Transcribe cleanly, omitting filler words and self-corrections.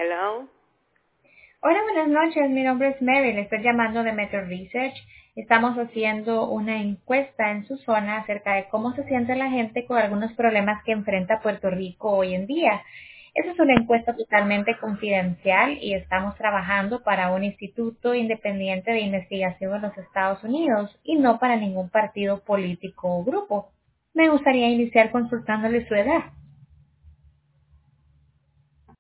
Hello. Hola, buenas noches. Mi nombre es Mary. Le estoy llamando de Metro Research. Estamos haciendo una encuesta en su zona acerca de cómo se siente la gente con algunos problemas que enfrenta Puerto Rico hoy en día. Esa es una encuesta totalmente confidencial y estamos trabajando para un instituto independiente de investigación en los Estados Unidos y no para ningún partido político o grupo. Me gustaría iniciar consultándole su edad.